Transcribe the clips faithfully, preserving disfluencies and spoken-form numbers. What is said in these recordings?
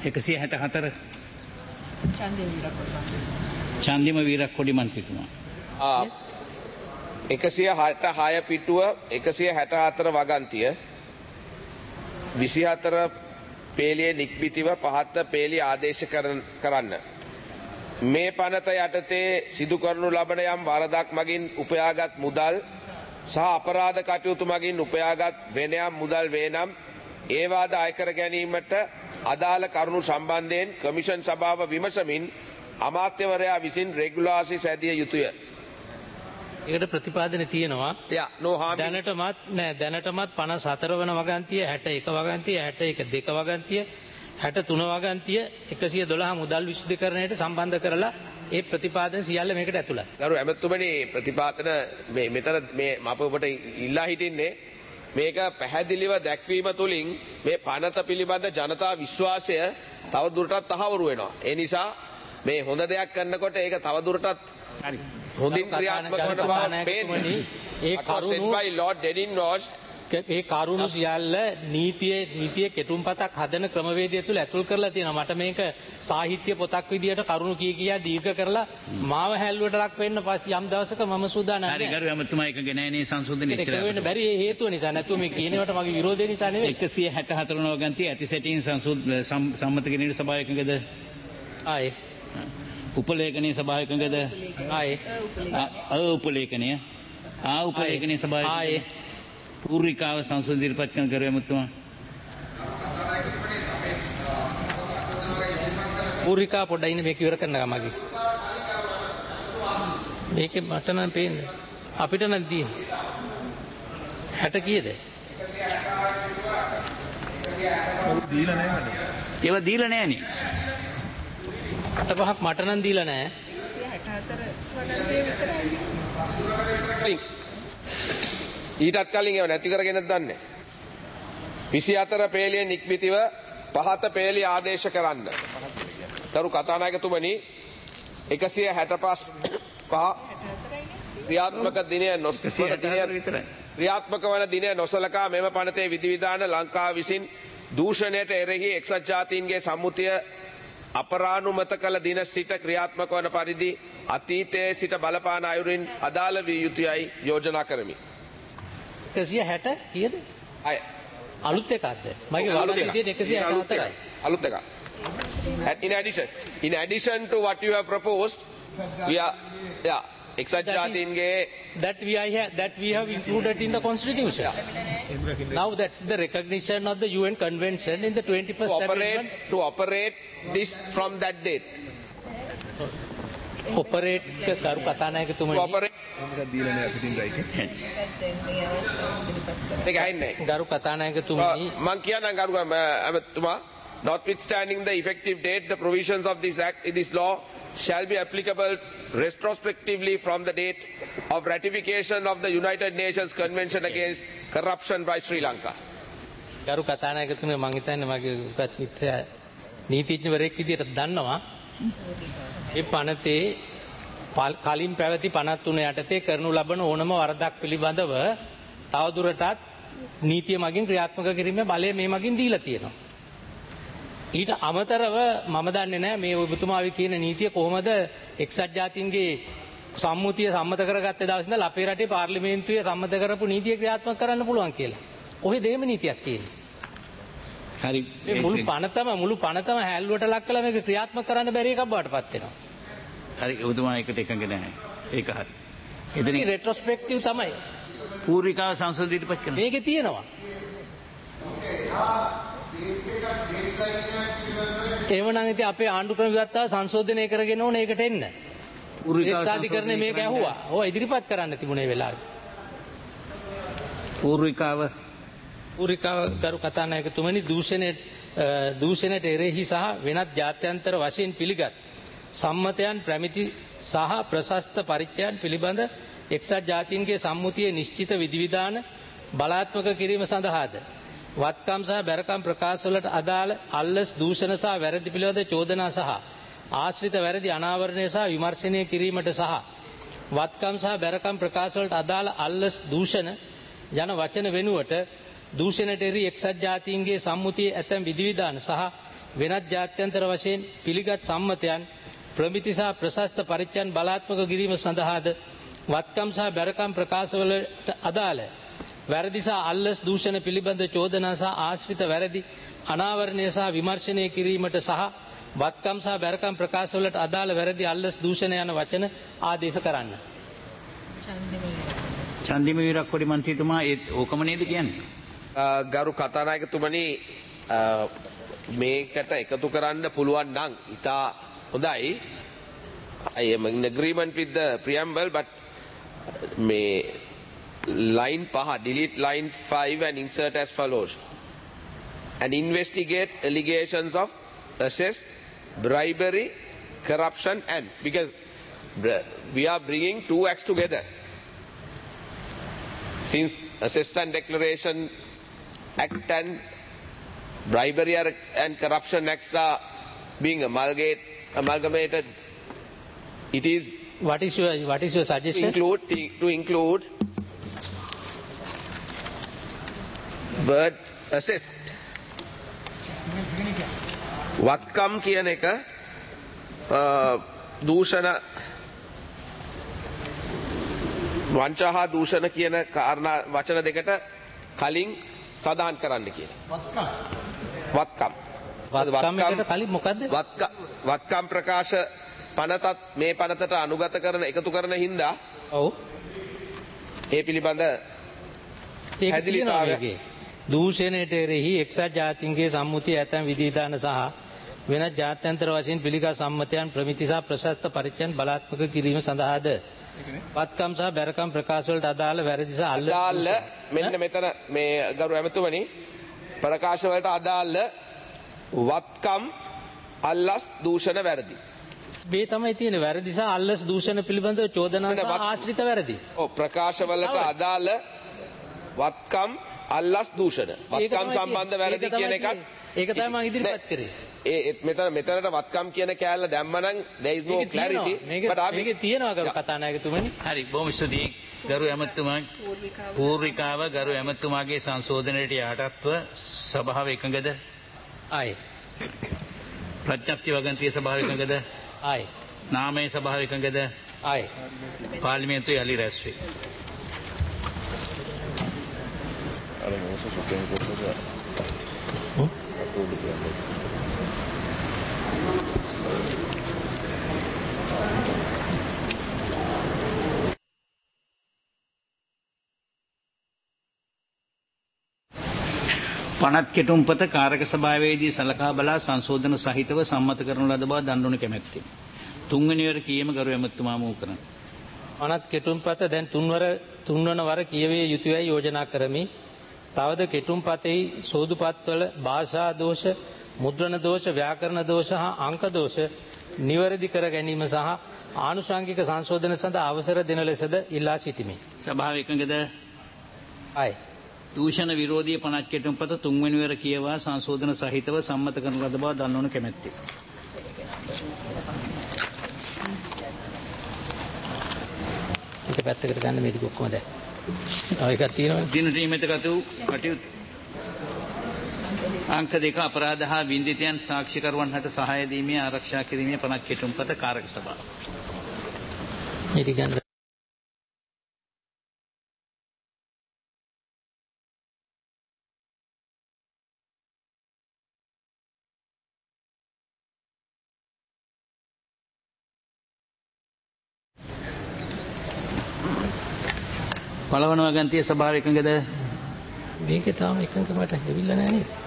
එකසිය හැට හතර චන්දිම වීරක්කොඩි මන්ත්‍රීතුමා. එකසිය හැට හය පිටුව එකසිය හැට හතර වගන්තිය විසිහතර පේලියේ නික්බිතිව පහත පේලිය ආදේශ කරන්න. මේ පනත යටතේ සිදු කරනු ලබන යම් වරදක් මගින් උපයාගත් මුදල් සහ අපරාධ කටයුතු මගින් උපයාගත් වෙන යම් මුදල් වේනම් ඒවාද අයකර ගැනීමට අදාළ කරුණු සම්බන්ධයෙන් කමිෂන් සභාව විමසමින් අමාත්‍යවරයා විසින් රෙගුලාසි සැදිය යුතුය. ඒකට ප්‍රතිපාදන තියෙනවා. යා නෝ හාමි දැනටමත් නෑ දැනටමත් පනස් හතර වන වගන්තිය හැට එක වගන්තිය හැට එක දෙක වගන්තිය හැට තුන වගන්තිය එකසිය දොළහ මුදල් විශුද්ධිකරණයට සම්බන්ධ කරලා ඒ ප්‍රතිපාදන සියල්ල මේකට ඇතුළත්. ගරු ඇමතුමනි ප්‍රතිපාදන මේ මෙතන මේ මම ඔබට ඉල්ලා හිටින්නේ මේක පැහැදිලිව දැක්වීම තුළින් මේ පනත පිළිබඳ ජනතා විශ්වාසය තවදුරටත් තහවුරු වෙනවා. ඒ නිසා මේ හොඳ දෙයක් කරනකොට ඒක තවදුරටත් හොඳින් ක්‍රියාත්මක වන බව පේන්නේ. ඒ කරුණු ලෝඩ් ඩෙනින් රෝස් ඒ කරුණු සියල්ල නීතියේ නීතියේ කෙටුම්පතක් හදන ක්‍රමවේදය තුළ ඇතුල් කරලා තියෙනවා. මට මේක සාහිත්‍ය පොතක් විදියට කරුණු කී කියා දීර්ඝ කරලා මාව හැල්ලුවට ලක් වෙන්න පස්සේ යම් දවසක මම සූදානම් නැහැ. හරි ගරු ඇමතුමා එක ගෙනෑනේ සංශෝධන ඉච්චර. ඒක වෙන්න බැරි ඒ හේතුව නිසා නැතුව මේ කියනවට මගේ විරෝධය නිසා නෙවෙයි. එකසිය හැට හතර වන වගන්තිය ඇති සැටින් සංශෝධ සම්මත කිරීමේ සභාව එකඟද? ආයේ උපලේඛනීය සභාව එකඟද? ආයේ අ උපලේඛනීය ආ උපලේඛනීය සභාව ආයේ පූර්විකාව සංශෝධන ඉදිරිපත් කරන ගරු ඇමතුමා. පූර්විකා පොඩ්ඩයි ඉන්නේ මේක ඉවර කරන්න ගමගේ. මේකේ මට නම් පේන්නේ අපිට නම් දී හැට කීයද? දීලා නැහැ. ඒව දීලා නැහනේ. අට පහක් මට නම් දීලා නැහැ. එකසිය හැට හතර වඩන්නේ විතරයි. ඊටත් කලින් ඒව නැති කරගෙනද දන්නේ. විසිහතර පේලිය නික්මිතිව පහත පේලිය ආදේශ කරන්න. කරු කතානායකතුමනි එකසිය හැට පහ ක්‍රියාත්මක දිනය ක්‍රියාත්මක වන දිනය නොසලකා මෙම පනතේ විධිවිධාන ලංකාව විසින් දූෂණයට එරෙහි එක්සත් ජාතීන්ගේ සම්මුතිය අපරානුමත කළ දින සිට ක්‍රියාත්මක වන පරිදි අතීතයේ සිට බලපාන අයුරින් අදාළ විය යුතුයයි යෝජනා කරමි. එකසිය හැට කීයද? අය අලුත් එකක්ද? මගේ වලදී එකසිය හැට හතරයි. අලුත් එකක්. In addition, in addition to what you have proposed, we are yeah, එක්සත් ජාතීන්ගේ that we have that we have included in the constitution. Now that's the recognition of the U N convention in the twenty-first to operate amendment. to operate this from that date. Operate කරු කතානායකතුමනි. Operate මේක දීලා නැහැ පිටින් right. ඒක ඇන්නේ. ගරු කතානායකතුමනි මම කියනවා ගරු ඇමතුමා notwithstanding the effective date, the provisions of this act, this law shall be applicable retrospectively from the date of ratification of the United Nations Convention against Corruption by Sri Lanka. ගරු කතානායකතුමනි මම හිතන්නේ මගේ උගත් මිත්‍රයා නීතිඥවරයෙක් විදියට දන්නවා මේ පනතේ කලින් පැවති පනත් තුන යටතේ කරනු ලබන ඕනම වරදක් පිළිබඳව තවදුරටත් නීතිය මගින් ක්‍රියාත්මක කිරීමේ බලය මේ මගින් දීලා තියෙනවා. ඊට අමතරව මම දන්නේ නැහැ මේ ඔබතුමාවි කියන නීතිය කොහොමද එක්සත් ජාතීන්ගේ සම්මුතිය සම්මත කරගත්තේ දවස් ඉඳලා අපේ රටේ පාර්ලිමේන්තුවේ සම්මත කරපු නීතිය ක්‍රියාත්මක කරන්න පුළුවන් කියලා. කොහෙද එහෙම නීතියක් තියෙන්නේ? හරි මේ මුළු පනතම මුළු පනතම හැල්ලුවට ලක් කළා මේක ක්‍රියාත්මක කරන්න බැරි එකක් බවට පත් වෙනවා. හරි ඔබතුමා එකට එකඟ නැහැ. ඒක හරි. එතන රෙට්‍රොස්පෙක්ටිව් තමයි. පූර්විකාව සංශෝධන ඉදිරිපත් කරනවා. මේකේ තියෙනවා. එහෙමනම් ඉතින් අපේ ආණ්ඩු ක්‍රම විවත්තාව සංශෝධනය කරගෙන ඕන ඒකට එන්න. විශේෂාධිකරණය මේක ඇහුවා. ඔය ඉදිරිපත් කරන්න තිබුණේ වෙලාවේ. පූර්විකාව පූර්විකාව ගරු කතානායකතුමනි දූෂණයට දූෂණයට එරෙහි සහ වෙනත් ජාත්‍යන්තර වශයෙන් පිළිගත් සම්මතයන් ප්‍රමිති සහ ප්‍රශස්ත පරිච්ඡයන් පිළිබඳ එක්සත් ජාතීන්ගේ සම්මුතියේ නිශ්චිත විධිවිධාන බලාත්මක කිරීම සඳහාද වත්කම් සහ බැරකම් ප්‍රකාශවලට අදාළ අල්ලස් දූෂණ සහ වැරදි පිළිබඳ චෝදනා සහ ආශ්‍රිත වැරදි අනාවරණය සහ විමර්ශනය කිරීමට සහ වත්කම් සහ බැරකම් ප්‍රකාශවලට අදාළ අල්ලස් දූෂණ යන වචන වෙනුවට දූෂණට එරෙහි එක්සත් ජාතීන්ගේ සම්මුතියේ ඇතැම් විධිවිධාන සහ වෙනත් ජාත්‍යන්තර වශයෙන් පිළිගත් සම්මතයන් ප්‍රමිති සහ ප්‍රශස්ත පරිච්ඡයන් බලාත්මක කිරීම සඳහාද වත්කම් සහ බැරකම් ප්‍රකාශවලට අදාළ වැරදි සහ අල්ලස් දූෂණ පිළිබඳ චෝදනා සහ ආශ්‍රිත වැරදි අනාවරණය සහ විමර්ශනය කිරීමට සහ වත්කම් සහ බැරකම් ප්‍රකාශවලට අදාළ වැරදි අල්ලස් දූෂණ යන වචන ආදේශ කරන්න. චන්දිම වීරක්කොඩි මන්ත්‍රීතුමා ඒ ඕකම නේද කියන්නේ? ගරු කතානායකතුමනි මේකට එකතු කරන්න පුළුවන් නම් ඉතා හොඳයි. I am in agreement with the preamble, but මේ line පහ delete line five and insert as follows: and investigate allegations of assessed bribery, corruption and, because we are bringing two acts together. Since Assessment Declaration Act and Bribery and Corruption Acts are being amalgate, amalgamated, it is What is your what is your suggestion? include to include word assessed. වත්කම් කියන එක දූෂණ වංචා හා දූෂණ කියන කාරණා වචන දෙකට කලින් සදාන් කරන්න කියන. වත්කම්. වත්කම් එකට කලින් මොකද්ද? වත්කම් ප්‍රකාශ පනතත් මේ පනතට අනුගත කරන එකතු කරන හින්දා ඔව් ඒ පිළිබඳ පැහැදිලිතාවය දූෂණයට එරෙහි එක්සත් ජාතීන්ගේ සම්මුතිය ඇතැම් විධිවිධාන සහ වෙනත් ජාත්‍යන්තර වශයෙන් පිළිගත් සම්මතයන් ප්‍රමිති සහ ප්‍රශස්ත පරිච්ඡයන් බලාත්මක කිරීම සඳහාද වත්කම් සහ බැරකම් ප්‍රකාශවලට අදාළ වැරදි සහ අදාළ මෙන්න මෙතන මේ ගරු ඇමතුමනි ප්‍රකාශවලට අදාළ වත්කම් අල්ලස් දූෂණ වැරදි මේ තමයි තියෙන වැරදි සහ අල්ලස් දූෂණ පිළිබඳව චෝදනා සහ ආශ්‍රිත වැරදි. ඔව් ප්‍රකාශවලට අදාළ වත්කම් අල්ලස් දූෂණ වත්කම් සම්බන්ධ වැරදි කියන එකත් ඒක තමයි මම ඉදිරිපත් කරේ. ඒ මෙතන මෙතනට වත්කම් කියන කෑල්ල දැම්මනම් there is no clarity but මේක තියෙනවා ගරු කතානායකතුමනි. හරි බොහොම ස්තුතියි ගරු ඇමතුමා. පූර්විකාව ගරු ඇමතුමාගේ සංශෝධනයට යටත්ව සභාව එකඟද? ආයේ. ප්‍රඥප්ති වගන්තිය සභාව එකඟද? ආයේ. නාමයේ සභාව එකඟද? ආයේ. පාර්ලිමේන්තුවේ යලි රැස් වේ. පනත් කෙටුම්පත කාරක සභාවේදී සලකා බලා සංශෝධන සහිතව සම්මත කරන ලද බව දන්වනු කැමැත්තේ. තුන්වෙනි වර කීම ගරු ඇමතුමා මූ කරන. පනත් කෙටුම්පත දැන් තුන්වර තුන්වන වර කියවිය යුතුයයි යෝජනා කරමි. තවද කෙටුම්පතෙහි සෝදුපත්වල භාෂා දෝෂ, මුද්‍රණ දෝෂ, ව්‍යාකරණ දෝෂ හා අංක දෝෂ නිවැරදි කර ගැනීම සහ ආනුෂංගික සංශෝධන සඳහා අවසර දෙන ලෙසද ඉල්ලා සිටිමි. සභාව එකඟද? ආයේ. දූෂණ විරෝධී පනත් කෙටුම්පත තුන්වෙනි වර කියවා සංශෝධන සහිතව සම්මත කරන ලද බව දන්වනු කැමැත්තේ. ඒක පැත්තකට ගන්න මේක ඔක්කොම දැන්. තව එකක් තියෙනවා. දින නියමිතගත වූ කටයුතු අංක දෙක අපරාධ හා වින්දිතයන් සාක්ෂිකරුවන් හට සහාය දීමේ ආරක්ෂා කිරීමේ පනත් කෙටුම්පත කාරක සභාව. මේක ගන්න. පළවන වගන්තිය සභාව එකඟද? මේක තාම එකඟ මට ඇවිල්ලා නැහැ නේද?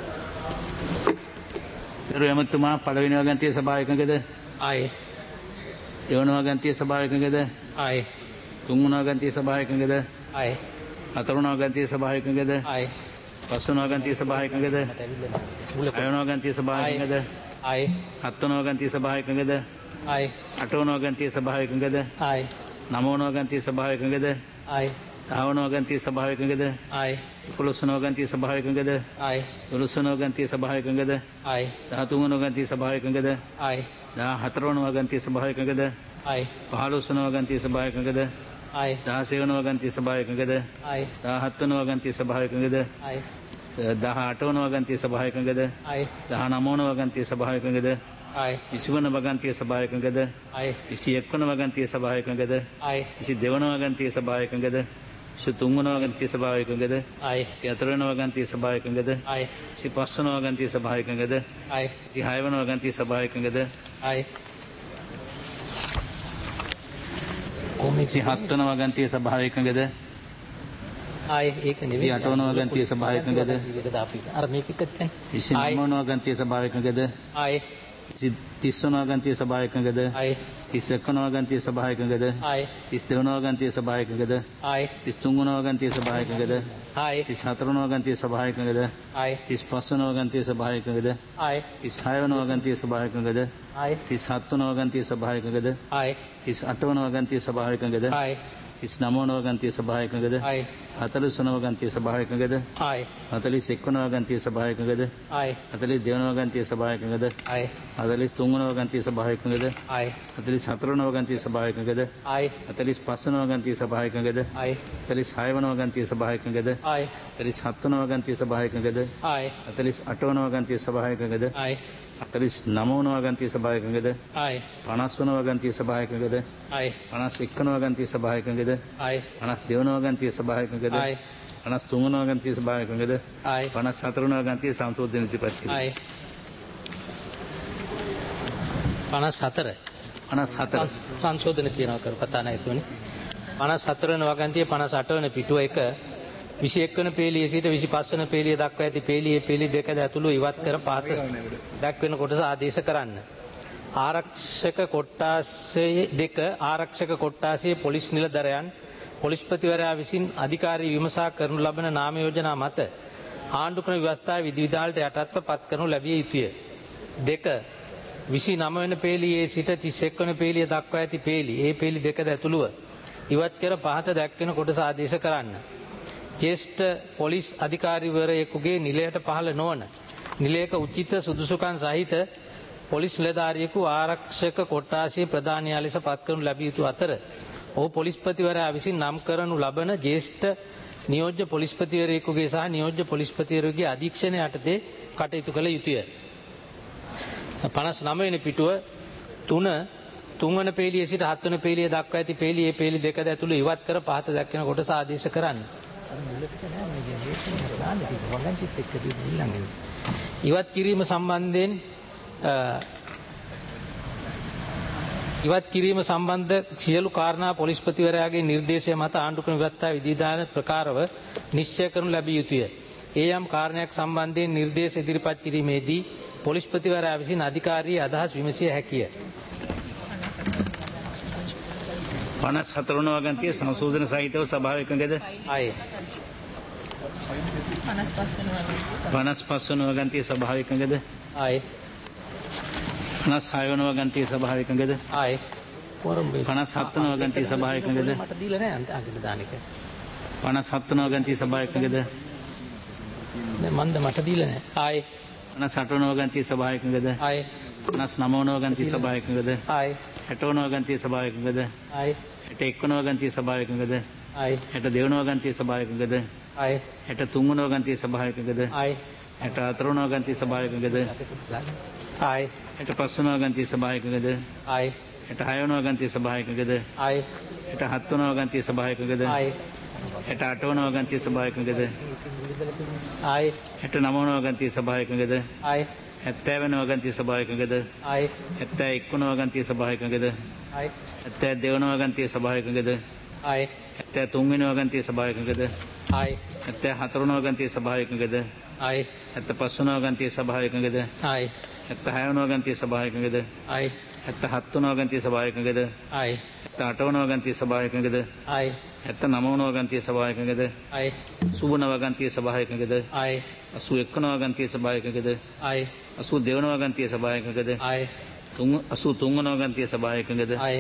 ගරු ඇමතුමා පළවෙනි වගන්තිය සභාව එකඟද? ආයේ. දෙවන වගන්තිය සභාව එකඟද? ආයේ. තුන්වන වගන්තිය සභාව එකඟද? ආයේ. හතරවන වගන්තිය සභාව එකඟද? ආයේ. පස්වන වගන්තිය සභාව එකඟද? හයවන වගන්තිය සභාව එකඟද? ආයේ. හත්වන වගන්තිය සභාව එකඟද? ආයේ. අටවන වගන්තිය සභාව එකඟද? ආයේ. නවවන වගන්තිය සභාව එකඟද? ආයේ. දහවන වගන්තිය සභාව එකඟද? ආයේ. එකොළොස්වන වගන්තිය සභාව එකඟද? ආයේ. දොළොස්වන වගන්තිය සභාව එකඟද? ආයේ. දහතුන්වන වගන්තිය සභාව එකඟද? ආයේ. දහහතරවන වගන්තිය සභාව එකඟද? ආයේ. පහළොස්වන වගන්තිය සභාව එකඟද? ආයේ. දහසය වන වගන්තිය සභාව එකඟද? ආයේ. දහහත් වන වගන්තිය සභාව එකඟද? ආයේ. දහ අටවන වගන්තිය සභායකඟද අය දහ නවවන වගන්තිය සභායකඟද අය විසිවන වගන්තිය සභායකඟද අය විසි එක්වන වගන්තිය සභායකඟද අය විසි දෙවන වගන්තිය සභායකඟද විසි තුන්වන වගන්තිය සභායකඟද අය විසි හතරවන වගන්තිය සභායකඟද අය විසි පස්වන වගන්තිය සභායකඟද අය විසි හයවන වගන්තිය සභායකඟද අය විසි හත්වන වගන්තිය සභායකඟද ආය ඒක නෙවෙයි විසි අටවන වගන්තිය සභායකඟද අර මේක එක්කත් විසි නවවන වගන්තිය සභායකඟද ආය විසි තිස්වන වගන්තිය සභායකඟද ආය තිස් එක්වන වගන්තිය සභායකඟද ආය තිස් දෙවන වගන්තිය සභායකඟද ආය තිස් තුන්වන වගන්තිය සභායකඟද ආය තිස් හතරවන වගන්තිය සභායකඟද ආය තිස් පස්වන වගන්තිය සභායකඟද ආය තිස් හයවන වගන්තිය සභායකඟද ආය තිස් හත්වන වගන්තිය සභායකඟද ආය තිස් අටවන වගන්තිය සභායකඟද ආය තිස් නවවන වගන්තිය සභායකඟද ආය හතළිස් වන වගන්තිය සභායකඟද ආය හතළිස් එක්වන වගන්තිය සභායකඟද ආය හතළිස් දෙවන වගන්තිය සභායකඟද ආය හතළිස් තුන්වන වගන්තිය සභායකඟද ආය හතළිස් හතරවන වගන්තිය සභායකඟද ආය හතළිස් පස්වන වගන්තිය සභායකඟද ආය හතළිස් හයවන වගන්තිය සභායකඟද ආය හතළිස් හත්වන වගන්තිය සභායකඟද ආය හතළිස් අටවන වගන්තිය සභායකඟද ආය හතළිස් නවවන වගන්තිය සභායකඟද ආය පනස්වන වගන්තිය සභායකඟද ආය පනස් එක්වන වගන්තිය සභායකඟද ආය පනස් දෙවන වගන්තිය සභායකඟද ආය පනස් තුන්වන වගන්තිය සභායකඟද ආය පනස් හතරවන වගන්තිය සංශෝධන ඉදිරිපත් කිරීම ආය පනස් හතර පනස් හතර සංශෝධන තියෙනවා කරු කතා නැතුවනේ පනස් හතර වෙනි වගන්තිය පනස් අට වෙනි පිටුව එක විසි එක් වෙනි පේලියේ සිට විසි පහ වෙනි පේලිය දක්වා ඇති පේලියේ පේලි දෙක ඇතුළු ඉවත් කර පහත දක්වන කොටස ආදේශ කරන්න. ආරක්ෂක කොට්ටාසයේ දෙක ආරක්ෂක කොට්ටාසයේ පොලිස් නිලධරයන් පොලිස්පතිවරයා විසින් අධිකාරී විමසා කරනු ලබන නාම යෝජනා මත ආණ්ඩුක්‍රම ව්‍යවස්ථාවේ විධිවිධානට යටත්ව පත් කරනු ලැබිය යුතුය. දෙක විසි නව වෙනි පේලියේ සිට තිස් එක් වෙනි පේලිය දක්වා ඇති පේලි ඒ පේලි දෙකද ඇතුළුව ඉවත් කර පහත දක්වන කොටස ආදේශ කරන්න. ජේෂ්ඨ පොලිස් අධිකාරීවරයෙකුගේ නිලයට පහළ නොවන නිලයක උචිත සුදුසුකම් සහිත පොලිස් නිලධාරියෙකු ආරක්ෂක කොට්ටාසයේ ප්‍රධානියා ලෙස පත් කරනු ලැබිය යුතු අතර ඔහු පොලිස්පතිවරයා විසින් නම් කරනු ලබන ජේෂ්ඨ නියෝජ්‍ය පොලිස්පතිවරයෙකුගේ සහ නියෝජ්‍ය පොලිස්පතිවරයෙකුගේ අධීක්ෂණය යටතේ කටයුතු කළ යුතුය. පනස් නව වෙනි පිටුව තුන තුන්වන පේලියේ සිට හත්වන පේලිය දක්වා ඇති පේලියේ පේලි දෙකද ඇතුළු ඉවත් කර පහත දක්වන කොටස ආදේශ කරන්න. ඉවත් කිරීම සම්බන්ධයෙන් ඉවත් කිරීම සම්බන්ධ සියලු කාරණා පොලිස්පතිවරයාගේ නිර්දේශය මත ආණ්ඩුක්‍රම ව්‍යවස්ථා විධිවිධාන ප්‍රකාරව නිශ්චය කරනු ලැබිය යුතුය. ඒ යම් කාරණයක් සම්බන්ධයෙන් නිර්දේශ ඉදිරිපත් කිරීමේදී පොලිස්පතිවරයා විසින් අධිකාරී අදහස් විමසිය හැකිය. පනස් හතරවන වගන්තිය සංශෝධන සහිතව සභාවකඟද ආය පනස් පස් වෙනවා. පනස් පස්වන වගන්තිය සභාවකඟද ආය පනස් හයවන වගන්තිය සභාවකඟද ආය පනස් හත්වන වගන්තිය සභාවකඟද මට දීලා නැහැ අන්ත අගට දාන එක. පනස් හත්වන වගන්තිය සභාවකඟද නෑ මන්ද මට දීලා නැහැ. ආය පනස් අටවන වගන්තිය සභාවකඟද ආය පනස් නවවන වගන්තිය සභාවකඟද ආය හැටවන වගන්තිය සභාවකඟද ආය හැට එක්වන වගන්තිය සභාවකඟද ආය හැට දෙවන වගන්තිය සභාවකඟද ආය හැට තුන්වන වගන්තිය සභාවකඟද ආය හැට හතරවන වගන්තිය සභාවකඟද ආය හැට පස්වන වගන්තිය සභාවකඟද ආය හැට හයවන වගන්තිය සභාවකඟද ආය හැට හත්වන වගන්තිය සභාවකඟද ආය හැට අටවන වගන්තිය සභාවකඟද ආය හැට නවවන වගන්තිය සභාවකඟද ආය හැත්තෑ වෙනි වගන්තිය සභාවකඟද ආය හැත්තෑ එක්වන වගන්තිය සභාවකඟද ආය හැත්තෑ දෙවන වගන්තිය සභාවකඟද ආය හැත්තෑ තුන්වෙනි වගන්තිය සභාවකඟද ආය හැත්තෑ හතරවන වගන්තිය සභාවකඟද ආය හැත්තෑ පස්වන වගන්තිය සභාවකඟද ආය හැත්තෑ හයවන වගන්තිය සභාවකඟද ආය හැත්තෑ හත්වන වගන්තිය සභාවකඟද ආය හැත්තෑ අටවන වගන්තිය සභාවකඟද ආය හැත්තෑ නවවන වගන්තිය සභාවකඟද ආය සුවන වගන්තිය සභාවකඟද ආය අසූ එක්වන වගන්තිය සභාවකඟද ආය අසූ දෙවන වගන්තිය සභාවකඟද ආය තුන් අසූ තුන්වන වගන්තිය සභාවකඟද ආය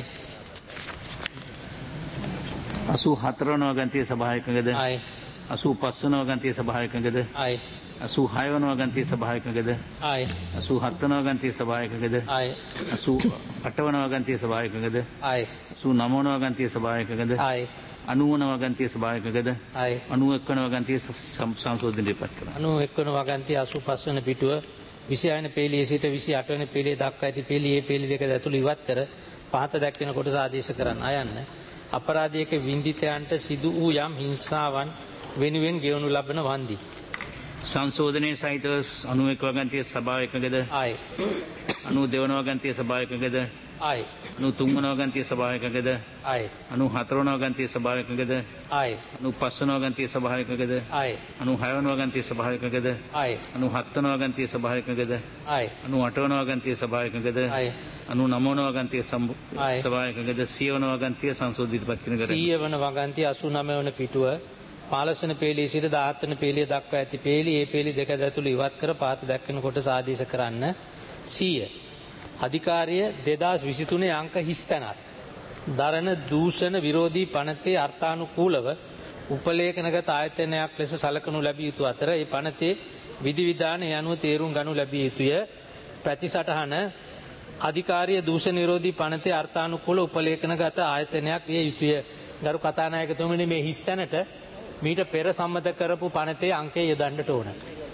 අසූ හතරවන වගන්තිය සභාවකඟද ආය අසූ පස්වන වගන්තිය සභාවකඟද ආය අසූ හයවන වගන්තිය සභාවකඟද ආය අසූ හත්වන වගන්තිය සභාවකඟද ආය අසූ අටවන වගන්තිය සභාවකඟද ආය අසූ නවවන වගන්තිය සභාවකඟද ආය අනූවන වගන්තිය සභාවකගද ආයේ අනූ එක්වන වගන්තිය සංශෝධනයට පත් කරනවා. අනූ එක්වන වගන්තිය අසූපස් වන පිටුව විසිහය වෙනි පේළියේ සිට විසිඅට වෙනි පේළිය දක්වා ඇති පේළිය ඒ පේළි දෙක ඇතුළු ඉවත් කර පහත දැක්වෙන කොටස ආදේශ කරන්න අයන්න අපරාධයක වින්දිතයන්ට සිදු වූ යම් හිංසාවන් වෙනුවෙන් ගෙවනු ලබන වන්දි සංශෝධනයේ සහිතව අනූ එක් වගන්තිය සභාවකගද ආයේ අනූ දෙවන වගන්තිය සභාවකගද ආයේ අනූ තුන්වන වගන්තිය සභාවකගද ආයේ අනූ හතරවන වගන්තිය සභාවකගද ආයේ අනූ පස්වන වගන්තිය සභාවකගද ආයේ අනූ හයවන වගන්තිය සභාවකගද ආයේ අනූ හත්වන වගන්තිය සභාවකගද ආයේ අනූ අටවන වගන්තිය සභාවකගද ආයේ අනූ නවවන වගන්තිය ආයේ. සභාවකගද සියවන වගන්තිය සංශෝධිත පත් කරන කර සීය වන වගන්තිය අසූනවය වන පිටුව පහළොස් වන පේළියේ සිට දහහත් වන පේළිය දක්වා ඇති පේළි ඒ පේළි දෙක ඇතුළු ඉවත් කර පහත දැක්වෙන කොටස ආදේශ කරන්න සීය අධිකාරිය දෙදාස් විසිතුනේ අංක හිස්තැනත් දරණ දූෂණ විරෝධී පනතේ අර්ථානුකූලව උපලේඛනගත ආයතනයක් ලෙස සලකනු ලැබිය යුතු අතර ඒ පනතේ විධිවිධාන ඒ අනුව තේරුම් ගනු ලැබිය යුතුය. ප්‍රතිසටහන අධිකාරිය දූෂණ විරෝධී පනතේ අර්ථානුකූල උපලේඛනගත ආයතනයක් විය යුතුය. ගරු කතානායකතුමනි මේ හිස්තැනට මීට පෙර සම්මත කරපු පනතේ අංකය යොදන්නට ඕන.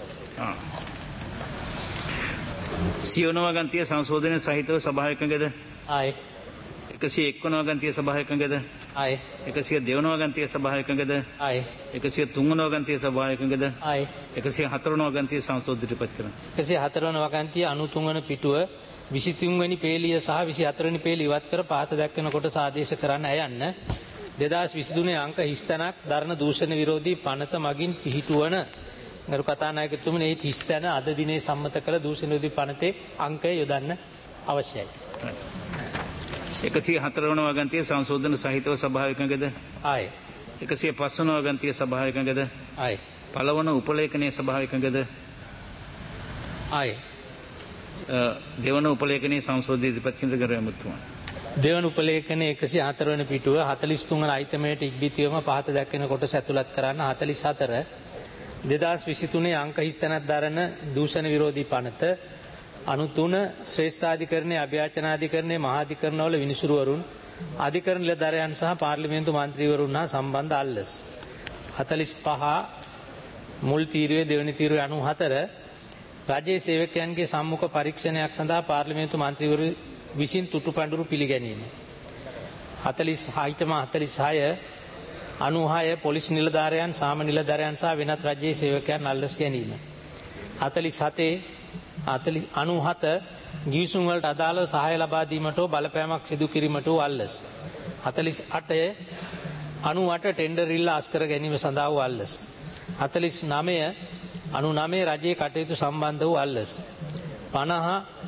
සියවන වගන්තිය සංශෝධනය සහිතව සභාවකගද ආයේ එකසිය එක්වන වගන්තිය සභාවකගද ආයේ එකසිය දෙවන වගන්තිය සභාවකගද ආයේ එකසිය තුන්වන වගන්තිය සභාවකගද ආයේ එකසිය හතරවන වගන්තිය සංශෝධිත පත් කරනවා. එකසිය හතර වන වගන්තිය අනූතුන් වන පිටුව විසිතුන් වෙනි පේළිය සහ විසිහතර වෙනි පේළිය ඉවත් කර පහත දැක්වෙන කොටස ආදේශ කරන්න අයන්න දෙදාස් විසිතුනේ අංක හිස්තැනක් දරණ දූෂණ විරෝධී පනත මගින් පිහිටුවන ගරු කතානායකතුමනි ඒ හිස්තැන අද දිනේ සම්මත කළ දූෂණ විරෝධී පනතේ අංකය යොදන්න අවශ්‍යයි. එකසිය හතරවන වගන්තිය සංශෝධන සහිතව සභාවකගද ආයේ එකසිය පස්වන වගන්තිය සභාවකගද ආයේ පළවන උපලේඛනයේ සභාවකගද ආයේ දෙවන උපලේඛනයේ සංශෝධිත පත් කරන කර ඇමතුමා. දෙවන උපලේඛනයේ එකසිය හතර වෙනි පිටුව හතළිස් තුන් වන අයිතමයට ඉක්බිතිවම පහත දැක්වෙන කොටස ඇතුළත් කරන්න හතළිස් හතර දෙදාස් විසිතුනේ අංක හිස්තැනක් දරන දූෂණ විරෝධී පනත අනුතුන ශ්‍රේෂ්ඨාධිකරණයේ අභ්‍යාචනාධිකරණයේ මහාධිකරණවල විනිසුරුවරුන් අධිකරණ නිලධාරීන් සහ පාර්ලිමේන්තු මන්ත්‍රීවරුන් හා සම්බන්ධ අල්ලස් හතළිස් පහ මුල් තීරුවේ දෙවැනි තීරුවේ අනූහතර රජයේ සේවකයන්ගේ සම්මුඛ පරීක්ෂණයක් සඳහා පාර්ලිමේන්තු මන්ත්‍රීවරු විසින් තුටු පඬුරු පිළිගැනීම හතළිස් හයටම හතළිස් හය අනූහය පොලිස් නිලධාරයන් සාම නිලධාරයන් සහ වෙනත් රජයේ සේවකයන් අල්ලස් ගැනීම හතළිස් හතේ අනූහත ගිවිසුම් වලට අදාළව සහාය ලබා දීමට බලපෑමක් සිදු කිරීමට අල්ලස් හතළිස් අටේ අනූඅට ටෙන්ඩර් ඉල්ල අස්කර ගැනීම සඳහා වූ අල්ලස් හතළිස් නවය අනූනවය රජයේ කටයුතු සම්බන්ධ වූ අල්ලස් පනහ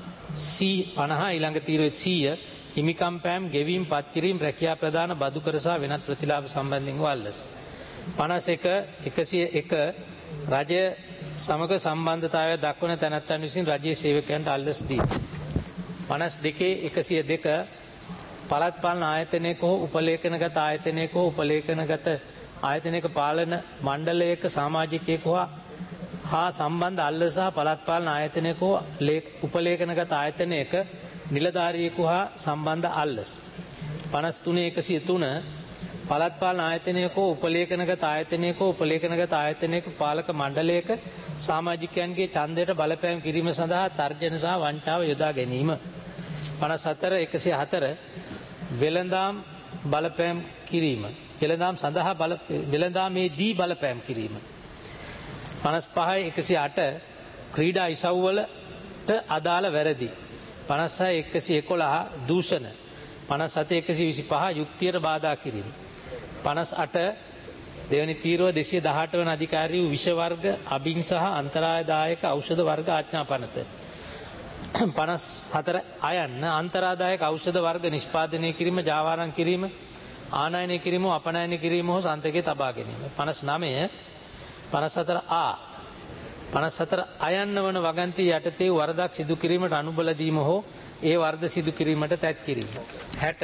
පනහ ඊළඟ තීරුවේ සීය හිමිකම් පෑම් ගෙවීම් පත්කිරීම් රැකියා ප්‍රදාන බදු කර සහ වෙනත් ප්‍රතිලාභ සම්බන්ධයෙන් වූ අල්ලස් පනස් එක එකසිය එක රජය සමග සම්බන්ධතාවය දක්වන තැනැත්තන් විසින් රජයේ සේවකයන්ට අල්ලස් දී පනස් දෙකේ එකසිය දෙක පළාත් පාලන ආයතනයක හෝ උපලේඛනගත ආයතනයක හෝ උපලේඛනගත ආයතනයක පාලන මණ්ඩලයක සමාජිකයෙකු හා සම්බන්ධ අල්ලස සහ පළාත් පාලන ආයතනයක හෝ උපලේඛනගත ආයතනයක නිලධාරියෙකු හා සම්බන්ධ අල්ලස් පනස් තුනේ එකසිය තුන පළාත් පාලන ආයතනයක හෝ උපලේඛනගත ආයතනයක හෝ උපලේඛනගත ආයතනයක පාලක මණ්ඩලයක සමාජිකයන්ගේ ඡන්දයට බලපෑම් කිරීම සඳහා තර්ජන සහ වංචාව යොදා ගැනීම පනස් හතර එකසිය හතර වෙළඳාම් බලපෑම් කිරීම වෙළඳාම් සඳහා බල වෙළඳාමේදී බලපෑම් කිරීම පනස් පහයි එකසිය අට ක්‍රීඩා ඉසව්වලට අදාළ වැරදි පනස් හය එකසිය එකොළහ දූෂණ පනස් හතේ එකසිය විසිපහ යුක්තියට බාධා කිරීම පනස් අට දෙවැනි තීරුව දෙසිය දහඅට වන අධිකාරී වූ විෂ වර්ග අබින් සහ අන්තරාදායක ඖෂධ වර්ග ආඥා පනත පනස් හතර අයන්න අන්තරාදායක ඖෂධ වර්ග නිෂ්පාදනය කිරීම ජාවාරම් කිරීම ආනයනය කිරීම අපනයනය කිරීම හෝ සන්තකයේ තබා ගැනීම පනස් නවය පනස් හතර ආ පනස් හතර අයන්න වන වගන්තිය යටතේ වරදක් සිදු කිරීමට අනුබල දීම හෝ ඒ වර්ධ සිදු කිරීමට තැත් කිරීම හැට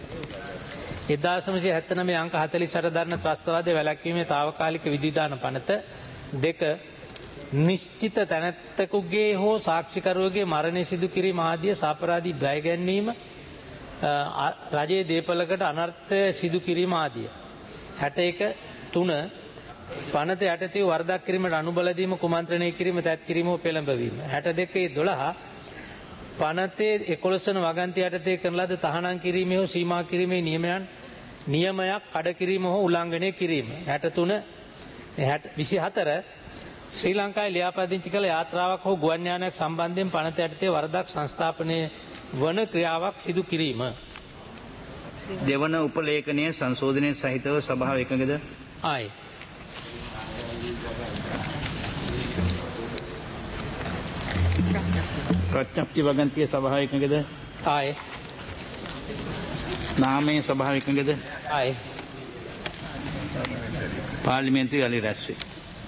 එක්දාස් නවසිය හැත්තෑනවය අංක හතළිස් අට දරන ත්‍රස්තවාදය වැළැක්වීමේ තාවකාලික විධිවිධාන පනත දෙක නිශ්චිත තැනැත්තකුගේ හෝ සාක්ෂිකරුවගේ මරණය සිදු කිරීම ආදිය සාපරාධී බය ගැන්වීම රජයේ දේපලකට අනර්ථය සිදු කිරීම ආදිය හැට එක තුන පනත යටතේ වරදක් කිරීමට අනුබල දීම කුමන්ත්‍රණය කිරීම තැත් කිරීම පෙළඹවීම. හැට දෙකේ දොළහ පනතේ එකොළොස් වන වගන්ති යටතේ කරන ලද තහනම් කිරීමේ හෝ සීමා කිරීමේ නියමයන් නියමයක් කඩ කිරීම හෝ උල්ලංඝනය කිරීම. හැට තුන විසිහතර ශ්‍රී ලංකාවේ ලියාපදිංචි කළ යාත්‍රාවක් හෝ ගුවන් යානයක් සම්බන්ධයෙන් පනත යටතේ වරදක් සංස්ථාපනය වන ක්‍රියාවක් සිදු කිරීම. දෙවන උපලේඛනයේ සංශෝධනය සහිතව සභාව එකඟද? ආයි ප්‍රඥප්ති වගන්තිය සභාව එකඟද? ආයි නාමයේ සභාව එකඟද? ආයි පාර්ලිමේන්තුවේ යලි රැස් වේ.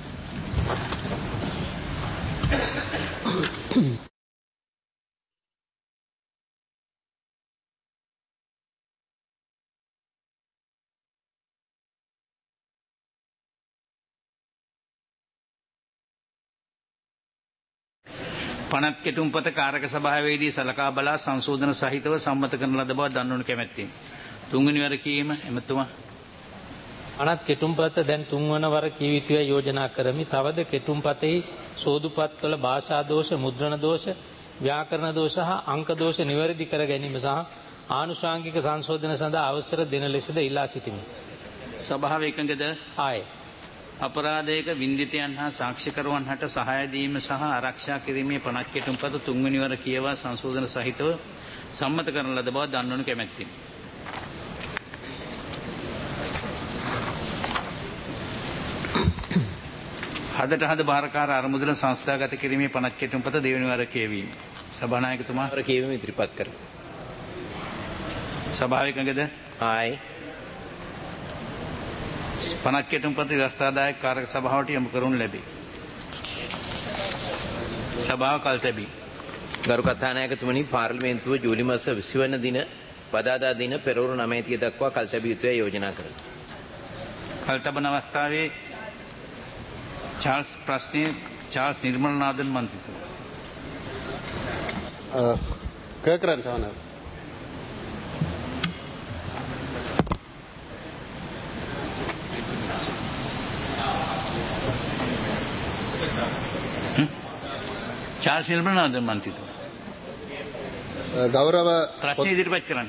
පනත් කෙටුම්පත කාරක සභාවේදී සලකා බලා සංශෝධන සහිතව සම්මත කරන ලද බව දන්වනු කැමැත්තෙමි. තුන්වෙනි වර කීම එමතුමා. පනත් කෙටුම්පත දැන් තුන්වන වර කිය යුතුය යෝජනා කරමි. තවද කෙටුම්පතෙහි සෝදුපත්වල භාෂා දෝෂ, මුද්‍රණ දෝෂ, ව්‍යාකරණ දෝෂ හා අංක දෝෂ නිවැරදි කර ගැනීම සහ ආනුෂාංගික සංශෝධන සඳහා අවසර දෙන ලෙසද ඉල්ලා සිටිමි. සභාව එකඟද? ආයි අපරාධයක වින්දිතයන් හා සාක්ෂිකරුවන් හට සහාය දීම සහ ආරක්ෂා කිරීමේ පනත් කෙටුම්පත තුන්වෙනි වර කියවා සංශෝධන සහිතව සම්මත කරන ලද බව දන්වනු කැමැත්තෙමි. හදට හද භාරකාර අරමුදල සංස්ථාගත කිරීමේ පනත් කෙටුම්පත දෙවෙනි වර කියවීම. සභානායකතුමා වර කියවීම ඉදිරිපත් කර. සභාව එකඟද? ආයි පනත් කෙටුම්පත ව්‍යවස්ථාදායක කාරක සභාවට යොමු කරනු ලැබේ. සභාව කල් තැබී. ගරු කථානායකතුමනි, පාර්ලිමේන්තුව ජූලි මාස විසි වන දින බදාදා දින පෙරවරු නවය දක්වා කල් තැබිය යුතුයි යෝජනා කරමි. කල් තබන අවස්ථාවේ චාල්ස් ප්‍රශ්නයේ චාල්ස් නිර්මලනාදන් මන්ත්‍රීතුමා. கேட்குறேன் சார். චාල්ස් නිර්මලනාදන් මන්ත්‍රීතුමා. கௌரவ ප්‍රශ්න ඉදිරිපත් කරන්න.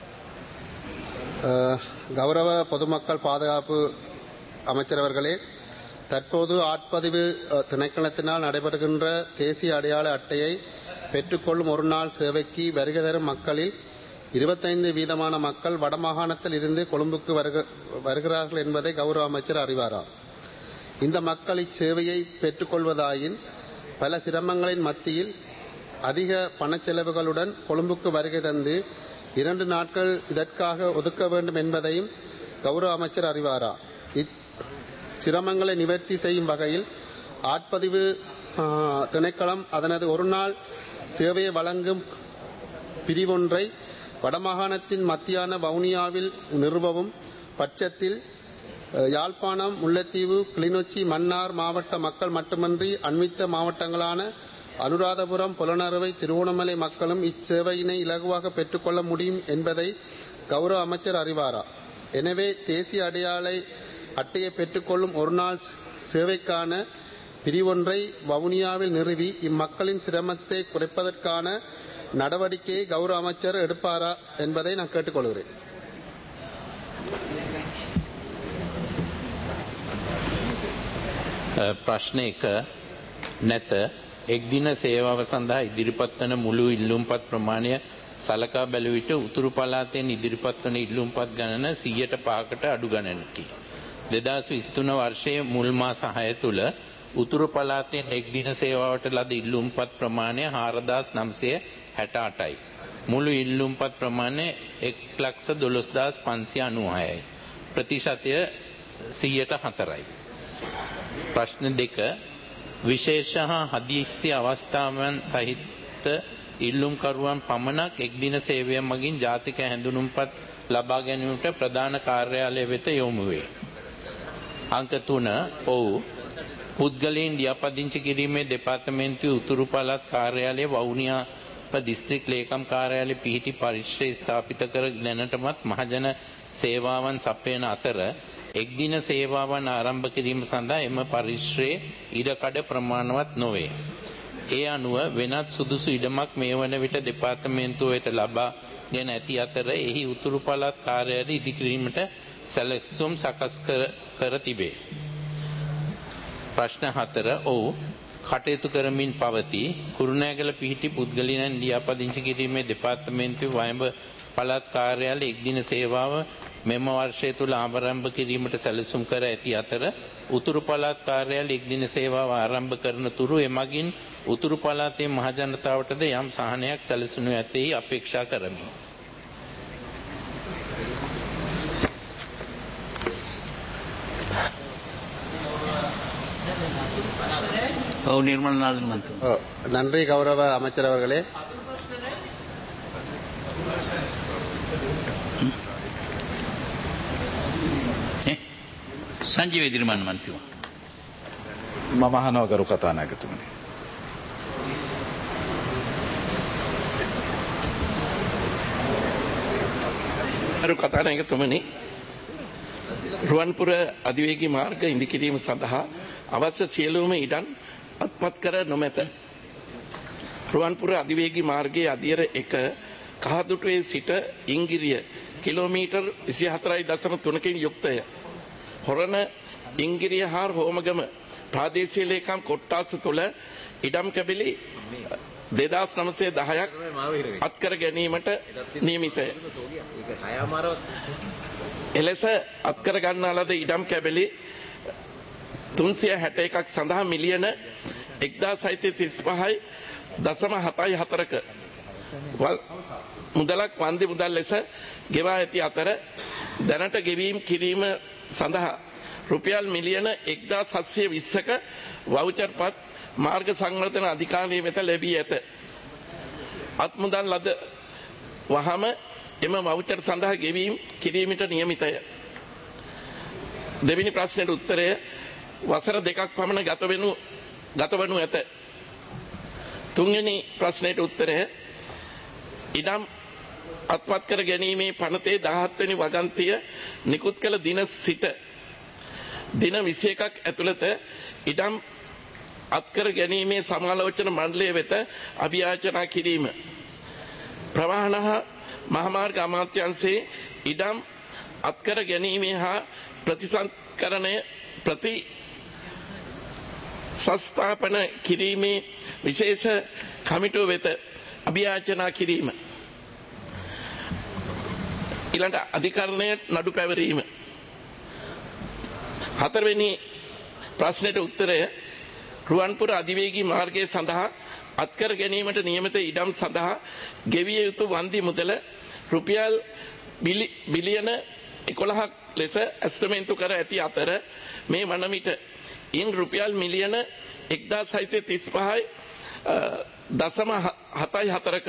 கௌரவ பொதுமக்கள் பாதுகாப்பு அமைச்சர் அவர்களே, தற்போது ஆட்பதிவு திணைக்களத்தினால் நடைபெறுகின்ற தேசிய அடையாள அட்டையை பெற்றுக்கொள்ளும் ஒரு நாள் சேவைக்கு வருகை தரும் மக்களில் இருபத்தைந்து வீதமான மக்கள் வடமாகாணத்தில் இருந்து கொழும்புக்கு வருகிறார்கள் என்பதை கௌரவ அமைச்சர் அறிவாரா? இந்த மக்கள் இச்சேவையை பெற்றுக்கொள்வதாயின் பல சிரமங்களின் மத்தியில் அதிக பணச்செலவுகளுடன் கொழும்புக்கு வருகை தந்து இரண்டு நாட்கள் இதற்காக ஒதுக்க வேண்டும் என்பதையும் கௌரவ அமைச்சர் அறிவாரா? இச்சிரமங்களை நிவர்த்தி செய்யும் வகையில் ஆட்பதிவு திணைக்களம் அதனது ஒரு நாள் சேவையை வழங்கும் பிரிவொன்றை வடமாகாணத்தின் மத்தியான வவுனியாவில் நிறுவவும் பட்சத்தில் யாழ்ப்பாணம், முல்லைத்தீவு, கிளிநொச்சி, மன்னார் மாவட்ட மக்கள் மட்டுமன்றி அண்மித்த மாவட்டங்களான அனுராதபுரம், புலனறுவை, திருவோணமலை மக்களும் இச்சேவையினை இலகுவாக பெற்றுக்கொள்ள முடியும் என்பதை கௌரவ அமைச்சர் அறிவாரா? எனவே தேசிய அடையாள அட்டையை பெற்றுக்கொள்ளும் ஒரு நாள் சேவைக்கான பிரிவொன்றை வவுனியாவில் நிறுவி இம்மக்களின் சிரமத்தை குறைப்பதற்கான நடவடிக்கையை கௌரவ அமைச்சர் எடுப்பாரா என்பதை நான் கேட்டுக்கொள்கிறேன். ප්‍රශ්න එක නැත. එක් දින සේවාව සඳහා ඉදිරිපත් වන මුළු ඉල්ලුම්පත් ප්‍රමාණය සලකා බැලුව විට උතුරු පළාතෙන් ඉදිරිපත් වන ඉල්ලුම්පත් ගණන සියයට පහකට අඩු ගණනකි. දෙදහස් විසිතුන වර්ෂයේ මුල් මාස හය තුළ උතුරු පළාතෙන් එක් දින සේවාවට ලද ඉල්ලුම්පත් ප්‍රමාණය හාරදාස් නම්සිය හැට අටයි. මුළු ඉල්ලුම්පත් ප්‍රමාණය එක් ලක්ෂ දොළොස් දහස් පන්සිය අනූහයයි. ප්‍රතිශතය සියයට හතරයි. ප්‍රශ්න දෙක, විශේෂ හා හදිස්සි අවස්ථාවන් සහිත ඉල්ලුම්කරුවන් පමණක් එක් දින සේවය මගින් ජාතික හැඳුනුම්පත් ලබා ගැනීමට ප්‍රධාන කාර්යාලය වෙත යොමු වේ. අංක තුන, ඔව්. පුද්ගලයන් ලියාපදිංචි කිරීමේ දෙපාර්තමේන්තුවේ උතුරු පළාත් කාර්යාලයේ වවුනියා දිස්ත්‍රික් ලේකම් කාර්යාලයේ පිහිටි පරිශ්‍රය ස්ථාපිත කර දැනටමත් මහජන සේවාවන් සපයන අතර එක්දින සේවාවන් ආරම්භ කිරීම සඳහා එම පරිශ්‍රයේ ඉඩකඩ ප්‍රමාණවත් නොවේ. ඒ අනුව වෙනත් සුදුසු ඉඩමක් මේ වන විට දෙපාර්තමේන්තුව වෙත ලබාගෙන ඇති අතර එහි උතුරු පළාත් කාර්යාලය ඉදිකිරීමට සැලසුම් සකස් කර, කර තිබේ. ප්‍රශ්න හතර ඔව් කටයුතු කරමින් පවතී. කුරුණෑගල පිහිටි පුද්ගලයන් ලියාපදිංචි කිරීමේ දෙපාර්තමේන්තුවේ වයඹ පළාත් කාර්යාලය එක්දින සේවාව මෙම වර්ෂය තුල ආරම්භ කිරීමට සැලසුම් කර ඇති අතර උතුරු පළාත් කාර්යාලය එක්දින සේවාව ආරම්භ කරන තුරු එමගින් උතුරු පළාතේ මහ ජනතාවටද යම් සහනයක් සැලසුණු ඇතැයි අපේක්ෂා කරමි. ඔව් නිර්මල නායක මන්ත්‍රී. நன்றி கௌரவ அமைச்சர் அவர்களே. සංජීව ඉදිරිමාන මන්ත්‍රීව. මම අහනවා ගරු කතානායකතුමනි. ගරු කතානායකතුමනි, රුවන්පුර අධිවේගී මාර්ග ඉදිකිරීම සඳහා අවශ්‍ය සියලුම ඉඩම් අත්පත් කර නොමැත. රුවන්පුර අධිවේගී මාර්ගයේ අදියර එක කහදුටුවේ සිට ඉංගිරිය කිලෝමීටර් විසිහතරයි දශම තුනකින් යුක්තය. හොරණ ඉංගිරිය හා හෝමගම ප්‍රාදේශීය ලේකම් කොට්ටාස තුළ ඉඩම් කැබිලි දෙදාස් නවසිය දහයක් අත්කර ගැනීමට නියමිතය. එලෙස අත්කර ගන්නා ලද ඉඩම් කැබිලි තුන්සිය හැට එකක් සඳහා මිලියන එක්දාස් හයසිය තිස් පහයි දශම හතයි හතරක මුදලක් වන්දි මුදල් ලෙස ගෙවා ඇති අතර දැනට ගෙවීම් කිරීම සඳහා රුපියල් මිලියන එක්දාස් හත්සිය විස්සක වවුචර් පත් මාර්ග සංවර්ධන අධිකාරිය වෙත ලැබී ඇත. අත්මුදල් ලද වහම එම වවුචර් සඳහා ගෙවීම් කිරීමට නියමිතය. දෙවෙනි ප්‍රශ්නයට උත්තරය වසර දෙකක් පමණ ගත වෙනු ගත වනු ඇත. තුන්වෙනි ප්‍රශ්නයට උත්තරය ඉඩම් අත්පත් කර ගැනීමේ පනතේ දහහත් වෙනි වගන්තිය නිකුත් කළ දින සිට දින විසි එකක් ඇතුළත ඉඩම් අත්කර ගැනීමේ සමාලෝචන මණ්ඩලය වෙත අභියාචනා කිරීම. ප්‍රවාහන හා මහමාර්ග අමාත්‍යාංශයේ ඉඩම් අත්කර ගැනීමේ හා ප්‍රතිසංස්කරණය ප්‍රති සංස්ථාපන කිරීමේ විශේෂ කමිටුව වෙත අභියාචනා කිරීම. ඊළඟ අධිකරණය නඩු පැවරීම. හතරවෙනි ප්‍රශ්නයට උත්තරය රුවන්පුර අධිවේගී මාර්ගය සඳහා අත්කර ගැනීමට නියමිත ඉඩම් සඳහා ගෙවිය යුතු වන්දි මුදල රුපියල් බිලියන එකොළහක් ලෙස ඇස්තමේන්තු කර ඇති අතර මේ වන විට ඉන් රුපියල් මිලියන එක්දාස් හයසිය තිස් පහයි දශම හතයි හතරක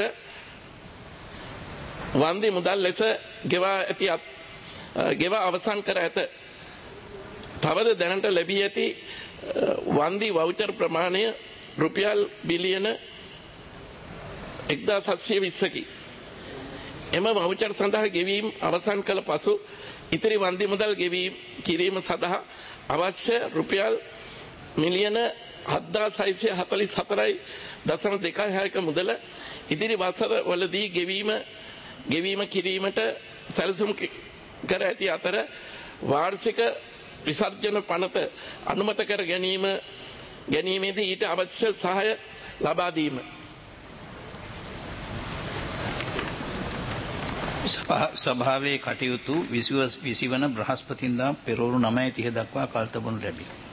වන්දි මුදල් ලෙස ගෙවා ඇති ගෙවා අවසන් කර ඇත. තවද දැනට ලැබී ඇති වන්දි වවුචර් ප්‍රමාණය රුපියල් බිලියන එක්දාස් හත්සිය විස්සකි. එම වවුචර් සඳහා ගෙවීම් අවසන් කළ පසු ඉතිරි වන්දි මුදල් ගෙවීම් කිරීම සඳහා අවශ්‍ය රුපියල් මිලියන හත්දාස් හයසිය හතළිස් හතරයි දශම දෙකයි හයක මුදල ඉදිරි වසර වලදී ගෙවීම ගෙවීම කිරීමට සැලසුම් කර ඇති අතර වාර්ෂික විසර්ජන පනත අනුමත කර ගැනීම ගැනීමේදී ඊට අවශ්‍ය සහාය ලබා දීම. සභාවේ කටයුතු විසිවන බ්‍රහස්පතින්දා පෙරවරු නවය තිහ දක්වා කල්තබනු ලැබේ.